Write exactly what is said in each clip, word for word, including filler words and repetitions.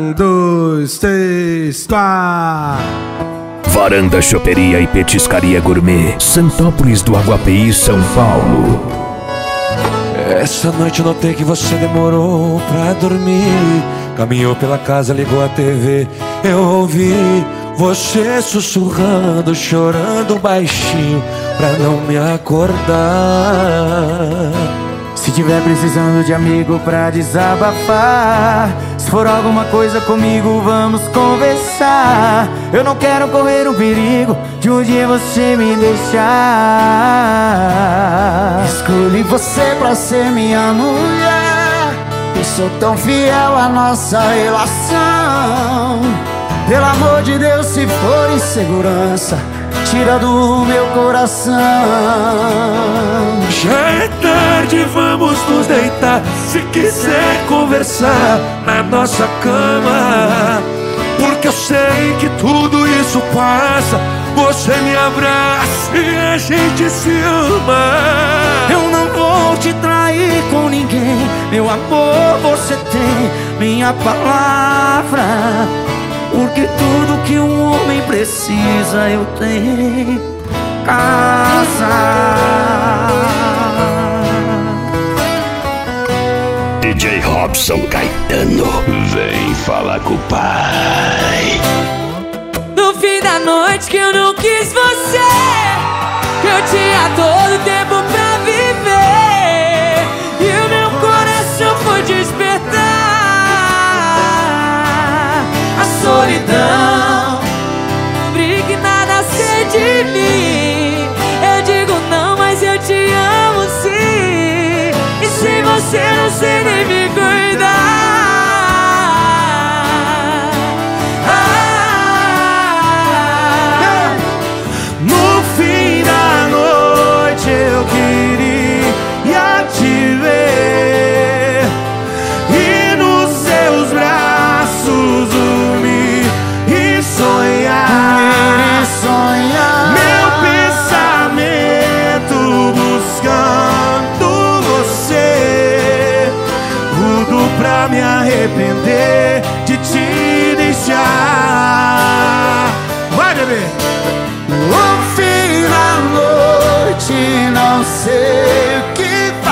Um, dois, três, quatro. Varanda, choperia e petiscaria gourmet, Santópolis do Aguapeí, São Paulo. Essa noite eu notei que você demorou pra dormir. Caminhou pela casa, ligou a T V. Eu ouvi você sussurrando, chorando baixinho pra não me acordar. Se tiver precisando de amigo pra desabafar, se for alguma coisa comigo, vamos conversar. Eu não quero correr o perigo de um dia você me deixar. Escolhi você pra ser minha mulher e sou tão fiel à nossa relação. Pelo amor de Deus, se for insegurança, tira do meu coração. Já é tarde, vamos nos deitar. Se quiser conversar na nossa cama, porque eu sei que tudo isso passa. Você me abraça e a gente se ama. Eu não vou te trair com ninguém, meu amor, você tem minha palavra. Porque tudo que um homem precisa eu tenho. Casa. D J Robson Caetano, vem falar com o pai. No fim da noite que eu não quis você, que eu tinha todo tempo pra viver, e o meu coração foi despertar. A solidão impregnada sede de mim. Eu digo não, mas eu te amo sim. E sem você não sei nem me cuidar. ah. No fim da noite eu queria te ver e nos seus braços dormir e sonhar, e sonhar. Meu pensamento buscando você, tudo pra me arrepender de te deixar. Vai, bebê! No fim da noite não sei o que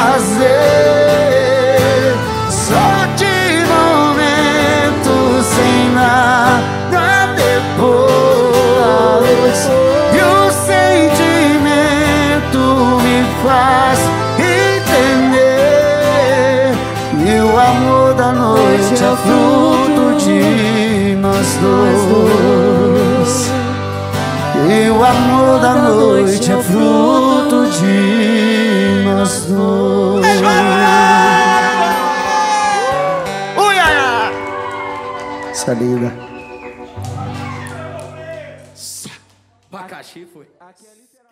fazer, só de momentos sem nada depois. E o sentimento me faz entender que o amor da noite é fruto de nós dois. E o amor da noite é fruto de nós dois. Essa é linda. Abacaxi foi.